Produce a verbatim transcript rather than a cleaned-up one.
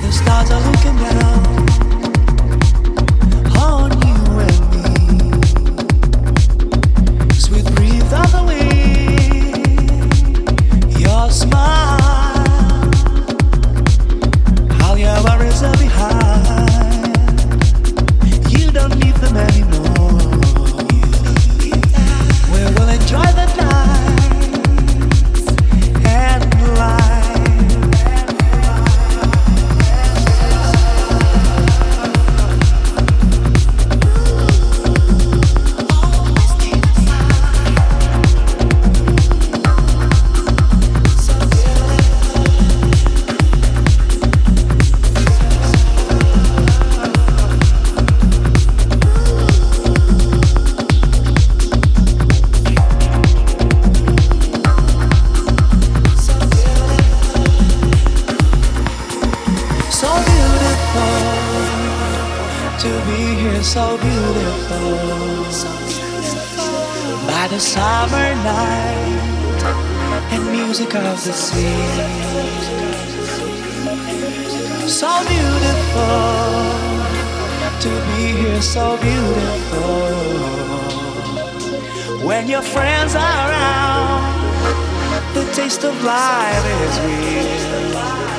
Stars are looking down on you and me. Sweet breathe of the wind, your smile, all your worries are behind. You don't need them anymore. We will enjoy the night and life. So beautiful, by the summer night and music of the sea. So beautiful to be here, so beautiful. When your friends are around, the taste of life is real.